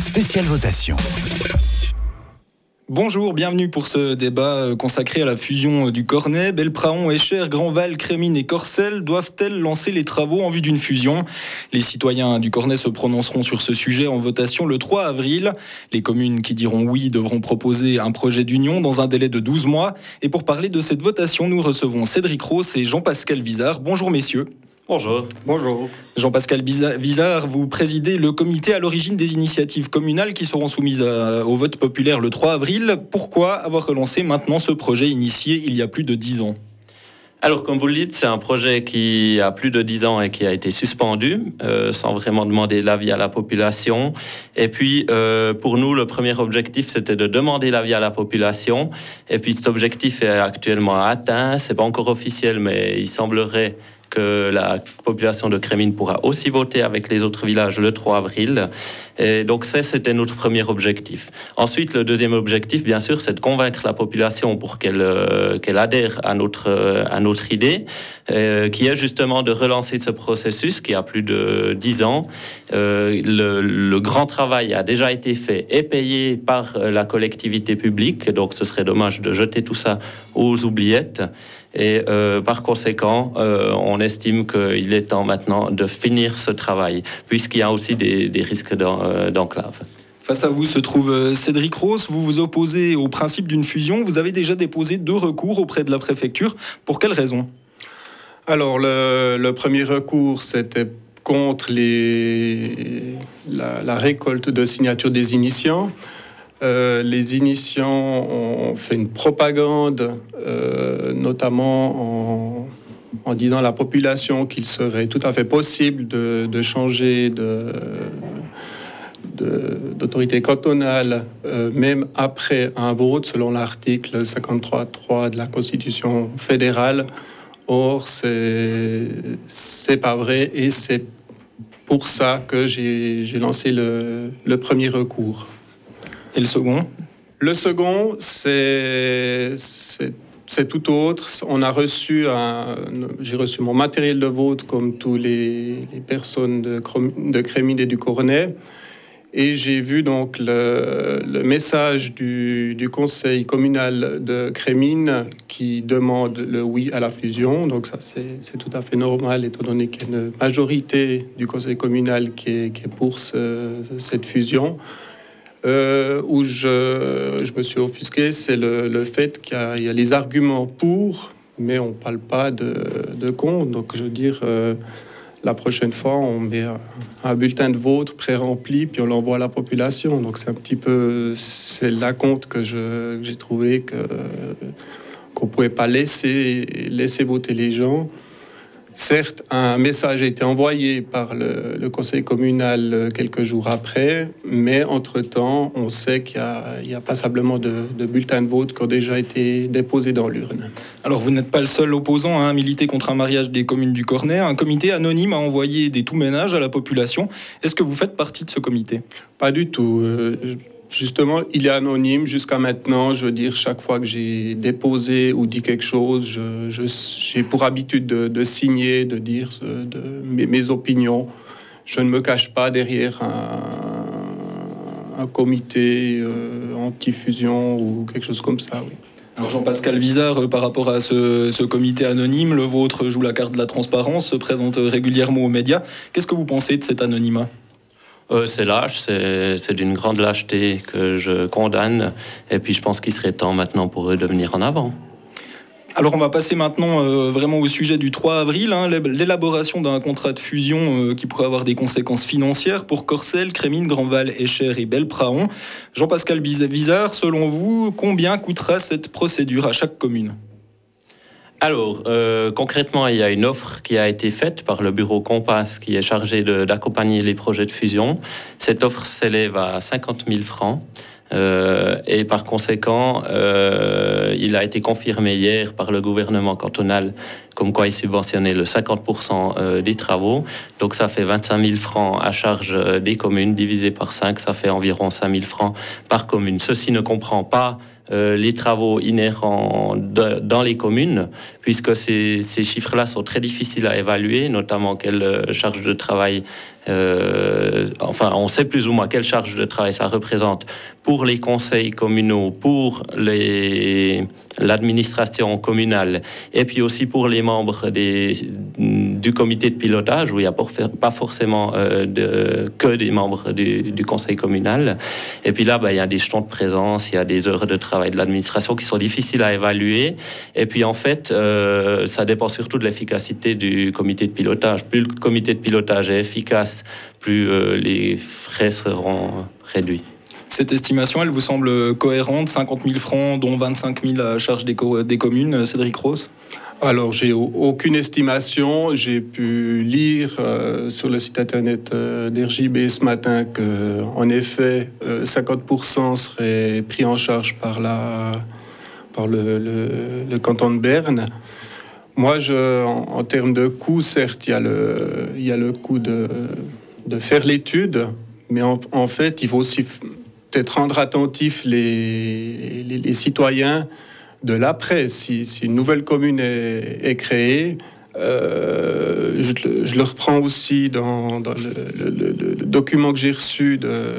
spéciale votation. Bonjour, bienvenue pour ce débat consacré à la fusion du Cornet. Belpraon, Escher, Grandval, Crémines et Corcelles doivent-elles lancer les travaux en vue d'une fusion ? Les citoyens du Cornet se prononceront sur ce sujet en votation le 3 avril. Les communes qui diront oui devront proposer un projet d'union dans un délai de 12 mois. Et pour parler de cette votation, nous recevons Cédric Roos et Jean-Pascal Vizard. Bonjour messieurs. Bonjour. Bonjour. Jean-Pascal Vizard, vous présidez le comité à l'origine des initiatives communales qui seront soumises au vote populaire le 3 avril. Pourquoi avoir relancé maintenant ce projet initié il y a plus de 10 ans ? Alors, comme vous le dites, c'est un projet qui a plus de 10 ans et qui a été suspendu, sans vraiment demander l'avis à la population. Et puis, pour nous, le premier objectif, c'était de demander l'avis à la population. Et puis, cet objectif est actuellement atteint. C'est pas encore officiel, mais il semblerait que la population de Crémines pourra aussi voter avec les autres villages le 3 avril. Et donc c'était notre premier objectif. Ensuite, le deuxième objectif, bien sûr, c'est de convaincre la population pour qu'elle adhère à notre idée, qui est justement de relancer ce processus qui a plus de 10 ans. Le grand travail a déjà été fait et payé par la collectivité publique, donc ce serait dommage de jeter tout ça aux oubliettes. Et par conséquent, on estime qu'il est temps maintenant de finir ce travail, puisqu'il y a aussi des risques d'enclave. Face à vous se trouve Cédric Roos. Vous vous opposez au principe d'une fusion. Vous avez déjà déposé 2 recours auprès de la préfecture. Pour quelles raisons ? Alors, le premier recours, c'était contre la récolte de signatures des initiants. Les initiants ont fait une propagande, notamment en disant à la population qu'il serait tout à fait possible de changer d'autorité cantonale, même après un vote, selon l'article 53.3 de la Constitution fédérale. Or, c'est pas vrai, et c'est pour ça que j'ai lancé le premier recours. Et le second ? Le second, c'est tout autre. J'ai reçu mon matériel de vote comme tous les personnes de Crémines et du Cornet. Et j'ai vu donc le message du conseil communal de Crémines qui demande le oui à la fusion. Donc ça, c'est tout à fait normal, étant donné qu'il y a une majorité du conseil communal qui est pour cette fusion. Où je me suis offusqué, c'est le fait qu'il y a les arguments pour, mais on ne parle pas de contre. Donc, je veux dire, la prochaine fois, on met un bulletin de vote pré-rempli, puis on l'envoie à la population. Donc, c'est la compte que j'ai trouvé qu'on ne pouvait pas laisser voter les gens. Certes, un message a été envoyé par le conseil communal quelques jours après, mais entre-temps, on sait qu'il y a passablement de bulletins de vote qui ont déjà été déposés dans l'urne. Alors, vous n'êtes pas le seul opposant à militer contre un mariage des communes du Cornet. Un comité anonyme a envoyé des tout-ménages à la population. Est-ce que vous faites partie de ce comité ? Pas du tout. Justement, il est anonyme jusqu'à maintenant. Je veux dire, chaque fois que j'ai déposé ou dit quelque chose, j'ai pour habitude de signer, de dire mes opinions. Je ne me cache pas derrière un comité anti-fusion ou quelque chose comme ça, oui. Alors Jean-Pascal Vizard, par rapport à ce comité anonyme, le vôtre joue la carte de la transparence, se présente régulièrement aux médias. Qu'est-ce que vous pensez de cet anonymat ? C'est lâche, c'est d'une grande lâcheté que je condamne. Et puis je pense qu'il serait temps maintenant pour eux de venir en avant. Alors on va passer maintenant vraiment au sujet du 3 avril, l'élaboration d'un contrat de fusion qui pourrait avoir des conséquences financières pour Corcelles, Crémines, Grandval, Escher et Belpraon. Jean-Pascal Vizard, selon vous, combien coûtera cette procédure à chaque commune ? Alors, concrètement, il y a une offre qui a été faite par le bureau Compass qui est chargé d'accompagner les projets de fusion. Cette offre s'élève à 50 000 francs. Et par conséquent, il a été confirmé hier par le gouvernement cantonal comme quoi il subventionnait le 50% des travaux. Donc ça fait 25 000 francs à charge des communes, divisé par 5, ça fait environ 5 000 francs par commune. Ceci ne comprend pas les travaux inhérents dans les communes, puisque ces chiffres-là sont très difficiles à évaluer, notamment quelle charge de travail, on sait plus ou moins quelle charge de travail ça représente pour les conseils communaux, pour l'administration communale, et puis aussi pour les membres du comité de pilotage, où il n'y a pas forcément que des membres du conseil communal. Et puis là, il y a des jetons de présence, il y a des heures de travail de l'administration qui sont difficiles à évaluer. Et puis en fait, ça dépend surtout de l'efficacité du comité de pilotage. Plus le comité de pilotage est efficace, plus les frais seront réduits. Cette estimation, elle vous semble cohérente? 50 000 francs, dont 25 000 à charge des communes, Cédric Rose? Alors, j'ai aucune estimation. J'ai pu lire sur le site internet d'RJB ce matin que, en effet, 50% seraient pris en charge par le canton de Berne. Moi, en termes de coût, certes, il y a le coût de faire l'étude, mais en fait, il faut aussi peut-être rendre attentifs les citoyens de l'après. Si une nouvelle commune est créée, je le reprends aussi dans le document que j'ai reçu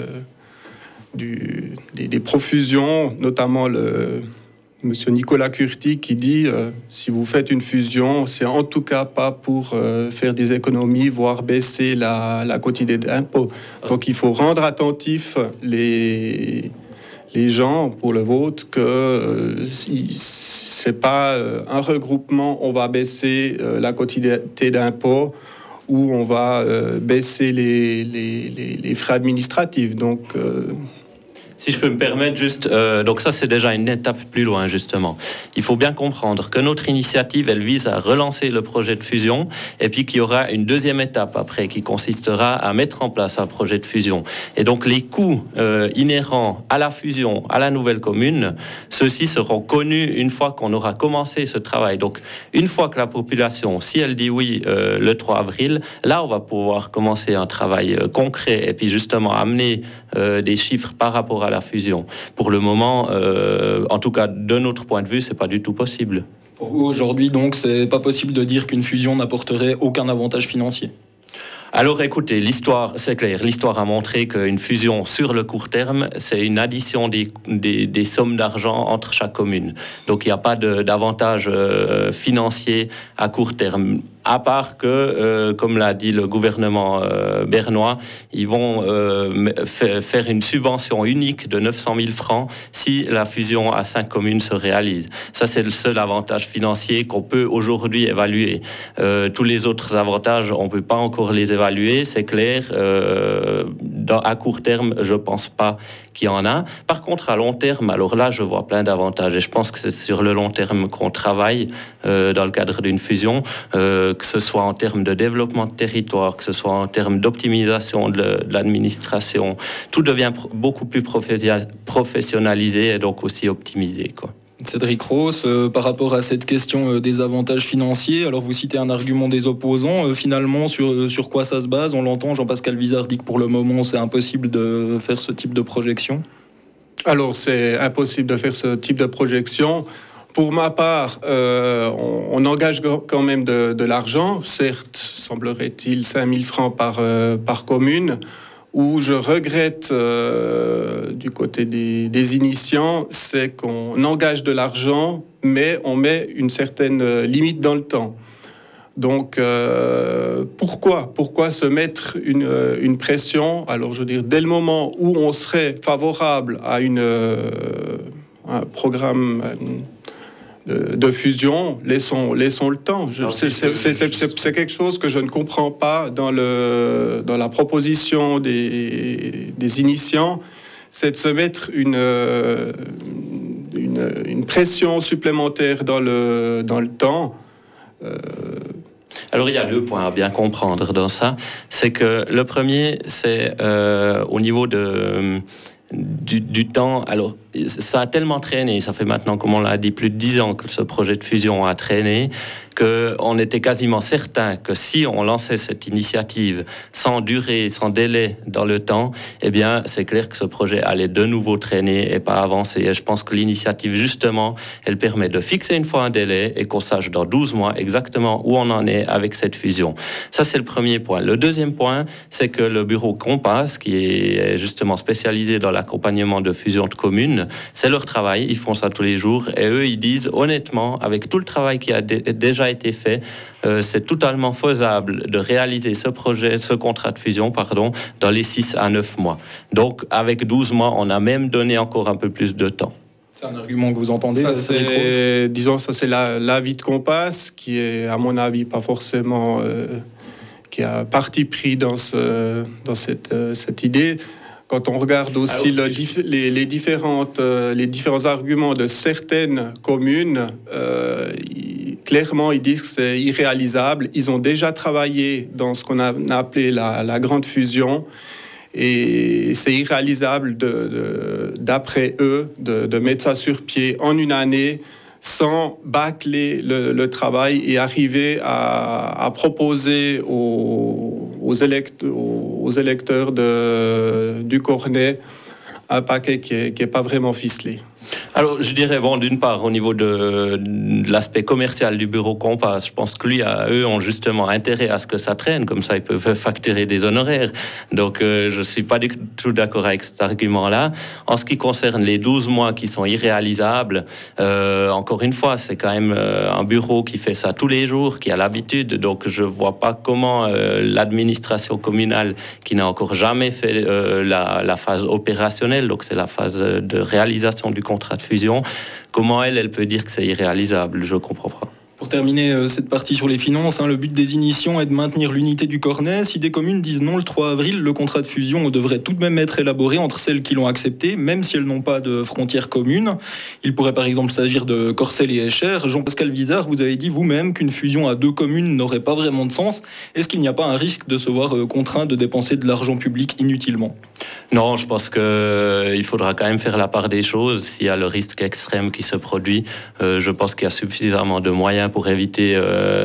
des profusions, notamment monsieur Nicolas Curti qui dit si vous faites une fusion, c'est en tout cas pas pour faire des économies, voire baisser la quotité d'impôt. Donc il faut rendre attentifs les gens pour le vote que c'est pas un regroupement, on va baisser la quotité d'impôt ou on va baisser les frais administratifs. Donc si je peux me permettre juste, donc ça c'est déjà une étape plus loin justement. Il faut bien comprendre que notre initiative, elle vise à relancer le projet de fusion et puis qu'il y aura une deuxième étape après qui consistera à mettre en place un projet de fusion. Et donc les coûts inhérents à la fusion, à la nouvelle commune, ceux-ci seront connus une fois qu'on aura commencé ce travail. Donc une fois que la population, si elle dit oui le 3 avril, là on va pouvoir commencer un travail concret et puis justement amener des chiffres par rapport à la fusion. Pour le moment, en tout cas de notre point de vue, c'est pas du tout possible. Pour vous aujourd'hui, donc, c'est pas possible de dire qu'une fusion n'apporterait aucun avantage financier? Alors écoutez, l'histoire, c'est clair, l'histoire a montré qu'une fusion sur le court terme, c'est une addition des sommes d'argent entre chaque commune. Donc il n'y a pas d'avantage financier à court terme. À part que, comme l'a dit le gouvernement bernois, ils vont faire une subvention unique de 900 000 francs si la fusion à 5 communes se réalise. Ça, c'est le seul avantage financier qu'on peut aujourd'hui évaluer. Tous les autres avantages, on ne peut pas encore les évaluer, c'est clair. À court terme, je ne pense pas qu'il y en a. Par contre, à long terme, alors là, je vois plein d'avantages. Et je pense que c'est sur le long terme qu'on travaille dans le cadre d'une fusion, que ce soit en termes de développement de territoire, que ce soit en termes d'optimisation de l'administration. Tout devient beaucoup plus professionnalisé et donc aussi optimisé, quoi. Cédric Rose, par rapport à cette question des avantages financiers, alors vous citez un argument des opposants, finalement sur quoi ça se base? On l'entend, Jean-Pascal Vizard dit que pour le moment c'est impossible de faire ce type de projection. Alors c'est impossible de faire ce type de projection. Pour ma part, on engage quand même de l'argent, certes, semblerait-il 5 000 francs par commune. Où je regrette du côté des initiants, c'est qu'on engage de l'argent, mais on met une certaine limite dans le temps. Donc, pourquoi se mettre une pression? Alors, je veux dire, dès le moment où on serait favorable à un programme de fusion, laissons le temps. C'est quelque chose que je ne comprends pas dans la proposition des initiants, c'est de se mettre une pression supplémentaire dans le temps. Alors il y a 2 points à bien comprendre dans ça. C'est que le premier, c'est au niveau du temps. Alors ça a tellement traîné, ça fait maintenant, comme on l'a dit, plus de 10 ans que ce projet de fusion a traîné, qu'on était quasiment certain que si on lançait cette initiative sans durée, sans délai dans le temps, eh bien, c'est clair que ce projet allait de nouveau traîner et pas avancer. Et je pense que l'initiative, justement, elle permet de fixer une fois un délai et qu'on sache dans 12 mois exactement où on en est avec cette fusion. Ça, c'est le premier point. Le deuxième point, c'est que le bureau Compass, qui est justement spécialisé dans l'accompagnement de fusion de communes, c'est leur travail, ils font ça tous les jours, et eux, ils disent honnêtement, avec tout le travail qui a déjà été fait, c'est totalement faisable de réaliser ce projet, ce contrat de fusion, dans les 6 à 9 mois. Donc, avec 12 mois, on a même donné encore un peu plus de temps. C'est un argument que vous entendez? Ça, c'est l'avis de Compass, qui est, à mon avis, pas forcément... qui a parti pris dans cette idée. Quand on regarde aussi les différents arguments de certaines communes, clairement, ils disent que c'est irréalisable. Ils ont déjà travaillé dans ce qu'on a appelé la grande fusion. Et c'est irréalisable, d'après eux, de mettre ça sur pied en une année sans bâcler le travail et arriver à proposer aux électeurs du Cornet un paquet qui est pas vraiment ficelé. Alors, je dirais, d'une part, au niveau de l'aspect commercial du bureau Compass, je pense que eux ont justement intérêt à ce que ça traîne, comme ça ils peuvent facturer des honoraires. Donc, je ne suis pas du tout d'accord avec cet argument-là. En ce qui concerne les 12 mois qui sont irréalisables, encore une fois, c'est quand même un bureau qui fait ça tous les jours, qui a l'habitude. Donc, je ne vois pas comment l'administration communale, qui n'a encore jamais fait la phase opérationnelle, donc c'est la phase de réalisation du contrat de fusion, comment elle peut dire que c'est irréalisable? Je ne comprends pas. Pour terminer cette partie sur les finances, le but des initiants est de maintenir l'unité du Cornet. Si des communes disent non le 3 avril, le contrat de fusion devrait tout de même être élaboré entre celles qui l'ont accepté, même si elles n'ont pas de frontières communes. Il pourrait par exemple s'agir de Corcelles et Escher. Jean-Pascal Vizard, vous avez dit vous-même qu'une fusion à 2 communes n'aurait pas vraiment de sens. Est-ce qu'il n'y a pas un risque de se voir contraint de dépenser de l'argent public inutilement? Non, je pense qu'il faudra quand même faire la part des choses. S'il y a le risque extrême qui se produit, je pense qu'il y a suffisamment de moyens pour éviter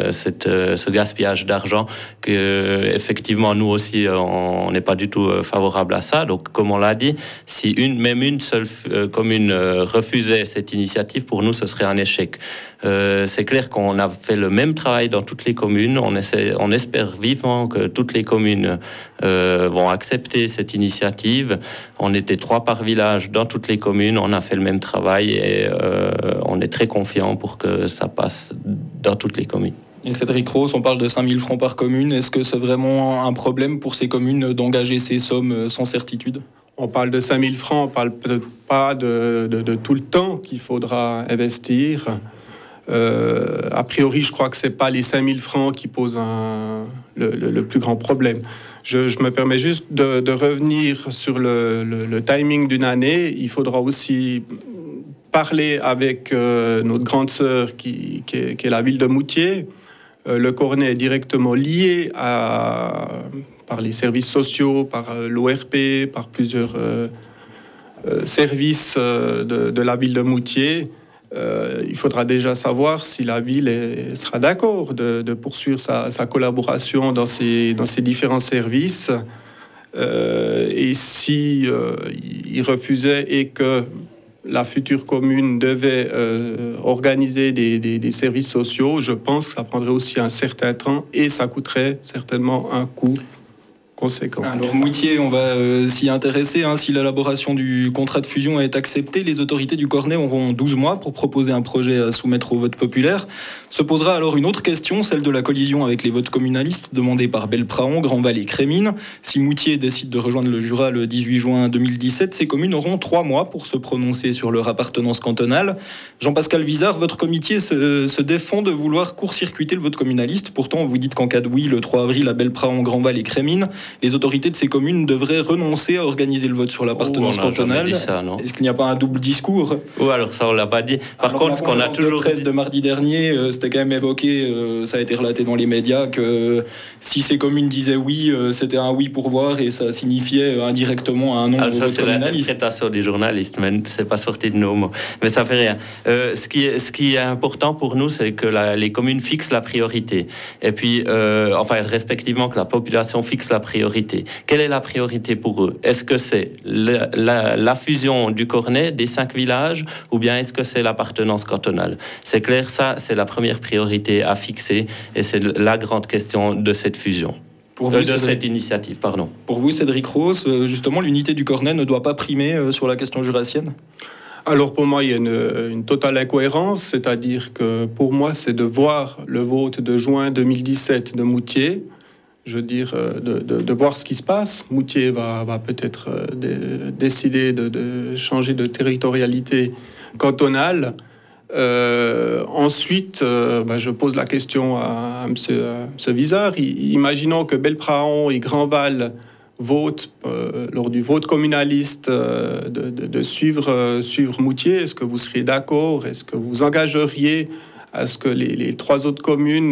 ce gaspillage d'argent, que effectivement nous aussi on n'est pas du tout favorable à ça. Donc comme on l'a dit, si même une seule commune refusait cette initiative, pour nous ce serait un échec. C'est clair qu'on a fait le même travail dans toutes les communes. On espère vivement que toutes les communes vont accepter cette initiative. On était 3 par village dans toutes les communes. On a fait le même travail et on est très confiant pour que ça passe dans toutes les communes. Et Cédric Rose, on parle de 5 000 francs par commune. Est-ce que c'est vraiment un problème pour ces communes d'engager ces sommes sans certitude? On parle de 5 000 francs, on ne parle peut-être pas de tout le temps qu'il faudra investir. A priori, je crois que ce n'est pas les 5 000 francs qui posent le plus grand problème. Je me permets juste de revenir sur le timing d'une année. Il faudra aussi parler avec notre grande sœur qui est la ville de Moutier. Le Cornet est directement lié par les services sociaux, par l'ORP, par plusieurs services de la ville de Moutier. Il faudra déjà savoir si la ville sera d'accord de poursuivre sa collaboration dans ces différents services. Et si il refusait et que la future commune devait organiser des services sociaux, je pense que ça prendrait aussi un certain temps et ça coûterait certainement un coût conséquent. Alors Moutier, on va s'y intéresser. Si l'élaboration du contrat de fusion est acceptée, les autorités du Cornet auront 12 mois pour proposer un projet à soumettre au vote populaire. Se posera alors une autre question, celle de la collision avec les votes communalistes demandés par Belpraon, Grandval et Crémine. Si Moutier décide de rejoindre le Jura le 18 juin 2017, ces communes auront 3 mois pour se prononcer sur leur appartenance cantonale. Jean-Pascal Vizard, votre comité se défend de vouloir court-circuiter le vote communaliste. Pourtant, vous dites qu'en cas de oui, le 3 avril à Belpraon, Grandval et Crémine, les autorités de ces communes devraient renoncer à organiser le vote sur l'appartenance cantonale. Est-ce qu'il n'y a pas un double discours? Ou alors ça, on l'a pas dit. Par contre, ce qu'on a toujours dit... de mardi dernier, c'était quand même évoqué, ça a été relaté dans les médias, que si ces communes disaient oui, c'était un oui pour voir et ça signifiait indirectement un non au vote communaliste. C'est l'interprétation des journalistes, mais c'est pas sorti de nos mots. Mais ça fait rien. Ce qui est important pour nous, c'est que les communes fixent la priorité. Et puis, respectivement, que la population fixe la priorité. Quelle est la priorité pour eux? Est-ce que c'est la fusion du Cornet, des 5 villages, ou bien est-ce que c'est l'appartenance cantonale? C'est clair, ça, c'est la première priorité à fixer, et c'est la grande question de cette fusion. Cette initiative, pardon. Pour vous, Cédric Rose, justement, l'unité du Cornet ne doit pas primer sur la question jurassienne? Alors pour moi, il y a une totale incohérence, c'est-à-dire que pour moi, c'est de voir le vote de juin 2017 de Moutier, je veux dire, de voir ce qui se passe. Moutier va peut-être décider de changer de territorialité cantonale. Ensuite, je pose la question à M. Vizard. Imaginons que Belpraon et Grandval votent lors du vote communaliste de suivre Moutier. Est-ce que vous seriez d'accord? Est-ce que vous engageriez à ce que les 3 autres communes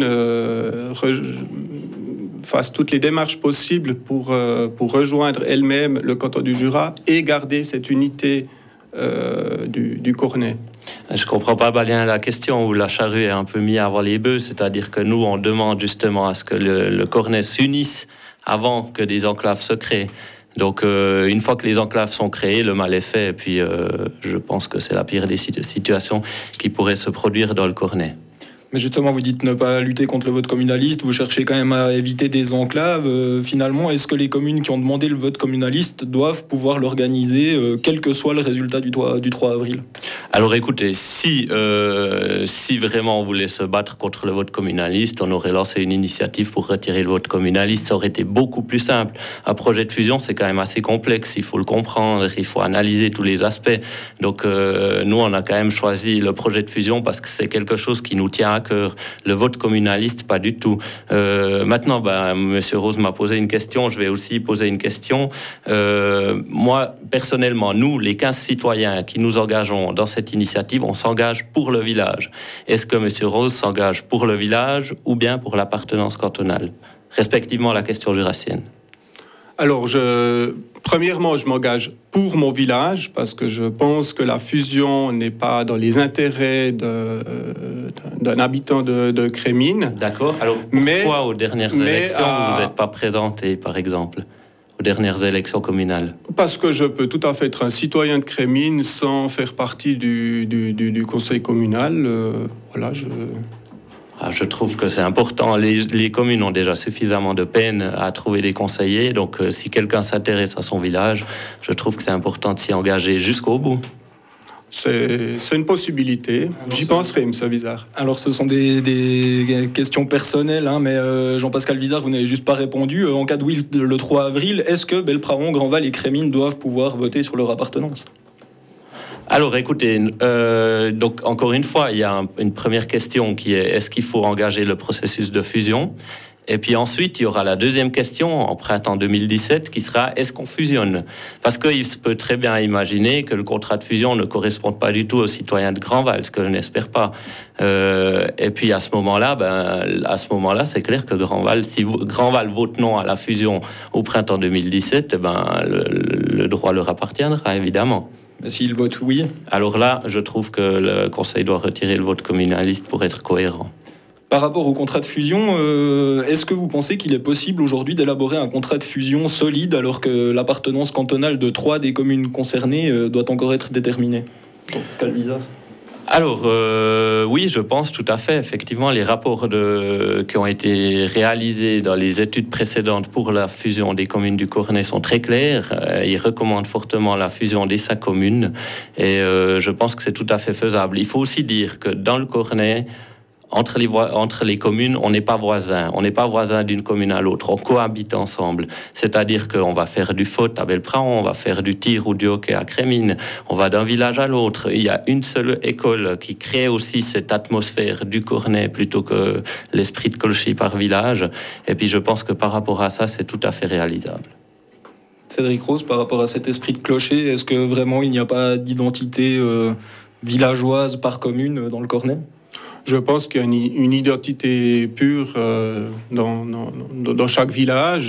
fassent toutes les démarches possibles pour rejoindre elles-mêmes le canton du Jura et garder cette unité du Cornet? Je ne comprends pas bien la question où la charrue est un peu mise avant les bœufs, c'est-à-dire que nous, on demande justement à ce que le Cornet s'unisse avant que des enclaves se créent. Donc, une fois que les enclaves sont créées, le mal est fait. Et puis, je pense que c'est la pire des situations qui pourraient se produire dans le Cornet. Mais justement, vous dites ne pas lutter contre le vote communaliste, vous cherchez quand même à éviter des enclaves. Finalement, est-ce que les communes qui ont demandé le vote communaliste doivent pouvoir l'organiser, quel que soit le résultat du 3 avril? Alors écoutez, si vraiment on voulait se battre contre le vote communaliste, on aurait lancé une initiative pour retirer le vote communaliste, ça aurait été beaucoup plus simple. Un projet de fusion, c'est quand même assez complexe, il faut le comprendre, il faut analyser tous les aspects. Donc nous, on a quand même choisi le projet de fusion parce que c'est quelque chose qui nous tient à cœur. Le vote communaliste, pas du tout. Maintenant, Monsieur Rose m'a posé une question, je vais aussi poser une question. Moi, personnellement, nous, les 15 citoyens qui nous engageons dans cette initiative, on s'engage pour le village. Est-ce que Monsieur Rose s'engage pour le village ou bien pour l'appartenance cantonale, respectivement la question jurassienne? Alors, premièrement, je m'engage pour mon village parce que je pense que la fusion n'est pas dans les intérêts d'un habitant de Crémine. D'accord. Alors, pourquoi aux dernières élections, vous n'êtes pas présenté, par exemple, aux dernières élections communales? Parce que je peux tout à fait être un citoyen de Crémine sans faire partie du conseil communal. Je trouve que c'est important. Les communes ont déjà suffisamment de peine à trouver des conseillers. Donc, si quelqu'un s'intéresse à son village, je trouve que c'est important de s'y engager jusqu'au bout. C'est une possibilité. J'y penserai, M. Vizard. Alors, ce sont des questions personnelles, mais Jean-Pascal Vizard, vous n'avez juste pas répondu. En cas de oui, le 3 avril, est-ce que Belpraon, Grandval et Crémine doivent pouvoir voter sur leur appartenance? Alors écoutez, donc encore une fois, il y a une première question qui est est-ce qu'il faut engager le processus de fusion? Et puis ensuite, il y aura la deuxième question en printemps 2017 qui sera est-ce qu'on fusionne? Parce qu'il se peut très bien imaginer que le contrat de fusion ne corresponde pas du tout aux citoyens de Grandval, ce que je n'espère pas. Et puis à ce moment-là, c'est clair que Grandval, si Grandval vote non à la fusion au printemps 2017, le droit leur appartiendra évidemment. S'il vote oui? Alors là, je trouve que le Conseil doit retirer le vote communaliste pour être cohérent. Par rapport au contrat de fusion, est-ce que vous pensez qu'il est possible aujourd'hui d'élaborer un contrat de fusion solide alors que l'appartenance cantonale de 3 des communes concernées doit encore être déterminée? Pascal Vizard. Alors, oui, je pense tout à fait. Effectivement, les rapports qui ont été réalisés dans les études précédentes pour la fusion des communes du Cornet sont très clairs. Ils recommandent fortement la fusion des 5 communes et je pense que c'est tout à fait faisable. Il faut aussi dire que dans le Cornet, entre les communes, on n'est pas voisins. On n'est pas voisins d'une commune à l'autre. On cohabite ensemble. C'est-à-dire qu'on va faire du foot à Belpraon, on va faire du tir ou du hockey à Crémine. On va d'un village à l'autre. Il y a une seule école qui crée aussi cette atmosphère du Cornet plutôt que l'esprit de clocher par village. Et puis je pense que par rapport à ça, c'est tout à fait réalisable. Cédric Rose, par rapport à cet esprit de clocher, est-ce que vraiment il n'y a pas d'identité villageoise par commune dans le Cornet ? Je pense qu'il y a une identité pure dans chaque village.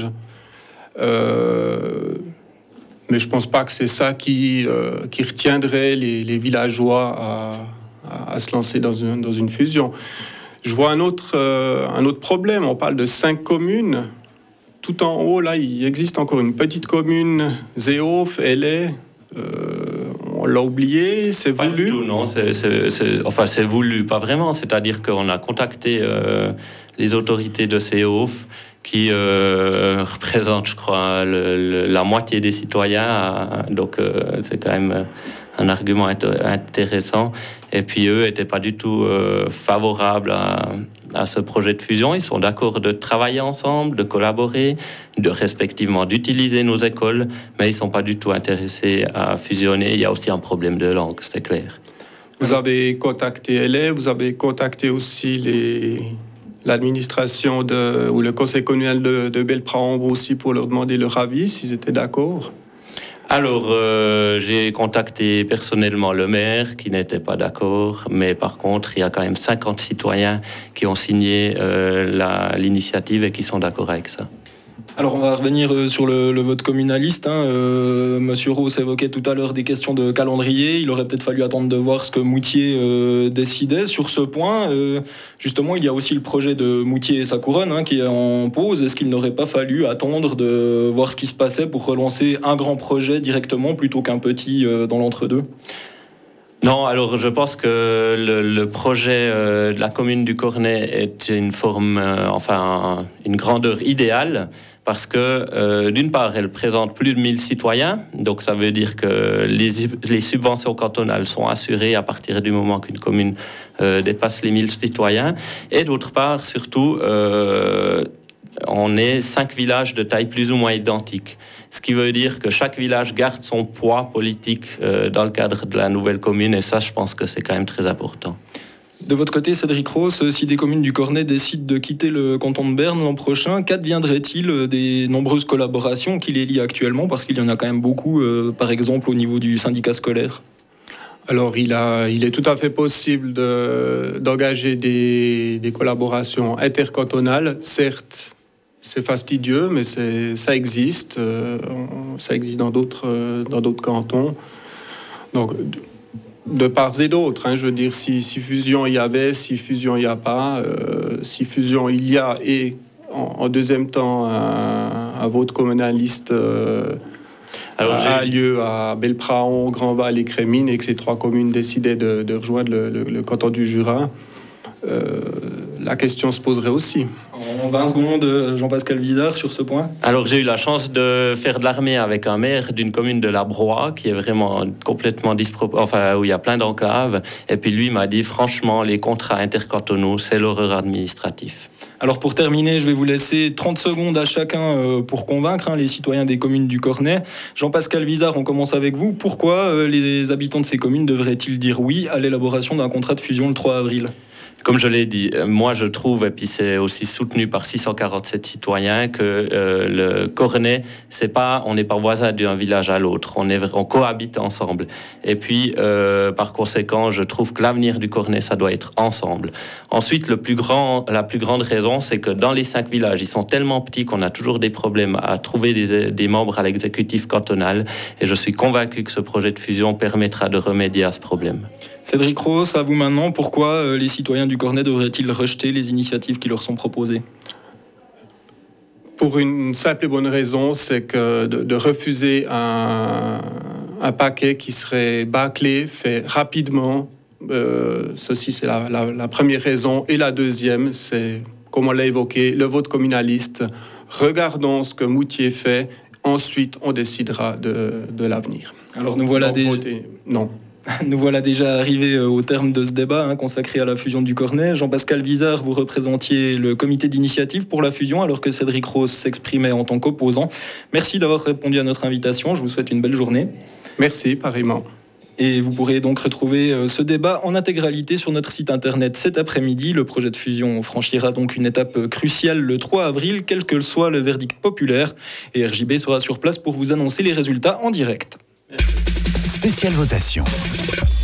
Mais je ne pense pas que c'est ça qui retiendrait les villageois à se lancer dans une fusion. Je vois un autre problème. On parle de 5 communes. Tout en haut, là, il existe encore une petite commune, Zéhof, Hellé. On l'a oublié, c'est voulu. Pas du tout, non, c'est voulu, pas vraiment. C'est-à-dire qu'on a contacté les autorités de Zéhof qui représentent, je crois, la moitié des citoyens. Donc, c'est quand même un argument intéressant. Et puis, eux n'étaient pas du tout favorables à ce projet de fusion. Ils sont d'accord de travailler ensemble, de collaborer, respectivement d'utiliser nos écoles, mais ils ne sont pas du tout intéressés à fusionner. Il y a aussi un problème de langue, c'est clair. Vous avez contacté LA, vous avez contacté aussi l'administration ou le conseil communal de Belpraon aussi pour leur demander leur avis, s'ils étaient d'accord. Alors, j'ai contacté personnellement le maire qui n'était pas d'accord, mais par contre, il y a quand même 50 citoyens qui ont signé l'initiative et qui sont d'accord avec ça. Alors on va revenir sur le vote communaliste. Monsieur Rose évoquait tout à l'heure des questions de calendrier. Il aurait peut-être fallu attendre de voir ce que Moutier décidait sur ce point. Justement, il y a aussi le projet de Moutier et sa couronne qui est en pause. Est-ce qu'il n'aurait pas fallu attendre de voir ce qui se passait pour relancer un grand projet directement plutôt qu'un petit dans l'entre-deux ? Non, alors je pense que le projet de la commune du Cornet est une forme, une grandeur idéale, parce que d'une part, elle présente plus de 1000 citoyens, donc ça veut dire que les subventions cantonales sont assurées à partir du moment qu'une commune dépasse les 1000 citoyens, et d'autre part, surtout, on est 5 villages de taille plus ou moins identique. Ce qui veut dire que chaque village garde son poids politique dans le cadre de la nouvelle commune. Et ça, je pense que c'est quand même très important. De votre côté, Cédric Rose, si des communes du Cornet décident de quitter le canton de Berne l'an prochain, qu'adviendrait-il des nombreuses collaborations qui les lient actuellement ? Parce qu'il y en a quand même beaucoup, par exemple, au niveau du syndicat scolaire. Alors, il est tout à fait possible d'engager des collaborations intercantonales, certes. C'est fastidieux, mais ça existe. Ça existe dans d'autres cantons. Donc, de part et d'autre, je veux dire, si fusion il y avait, si fusion il n'y a pas, si fusion il y a, et en deuxième temps, un vote communaliste a lieu à Belpraon, Grandval et Crémine, et que ces 3 communes décidaient de rejoindre le canton du Jura, la question se poserait aussi. En 20 secondes, Jean-Pascal Vizard, sur ce point. Alors, j'ai eu la chance de faire de l'armée avec un maire d'une commune de la Broye, qui est vraiment complètement où il y a plein d'enclaves. Et puis lui m'a dit, franchement, les contrats intercantonaux, c'est l'horreur administrative. Alors pour terminer, je vais vous laisser 30 secondes à chacun pour convaincre les citoyens des communes du Cornet. Jean-Pascal Vizard, on commence avec vous. Pourquoi les habitants de ces communes devraient-ils dire oui à l'élaboration d'un contrat de fusion le 3 avril ? Comme je l'ai dit, moi je trouve, et puis c'est aussi soutenu par 647 citoyens, que le Cornet, on n'est pas voisin d'un village à l'autre, on cohabite ensemble. Et puis, par conséquent, je trouve que l'avenir du Cornet, ça doit être ensemble. Ensuite, la plus grande raison, c'est que dans les 5 villages, ils sont tellement petits qu'on a toujours des problèmes à trouver des membres à l'exécutif cantonal. Et je suis convaincu que ce projet de fusion permettra de remédier à ce problème. Cédric Rose, à vous maintenant, pourquoi les citoyens du Cornet devraient-ils rejeter les initiatives qui leur sont proposées ? Pour une simple et bonne raison, c'est que de refuser un paquet qui serait bâclé, fait rapidement, ceci c'est la première raison. Et la deuxième, c'est, comme on l'a évoqué, le vote communaliste. Regardons ce que Moutier fait, ensuite on décidera de l'avenir. Alors nous voilà Non. Nous voilà déjà arrivés au terme de ce débat consacré à la fusion du Cornet. Jean-Pascal Vizard, vous représentiez le comité d'initiative pour la fusion alors que Cédric Rose s'exprimait en tant qu'opposant. Merci d'avoir répondu à notre invitation. Je vous souhaite une belle journée. Merci, pareillement. Et vous pourrez donc retrouver ce débat en intégralité sur notre site internet cet après-midi. Le projet de fusion franchira donc une étape cruciale le 3 avril, quel que soit le verdict populaire. Et RJB sera sur place pour vous annoncer les résultats en direct. Spéciale votation.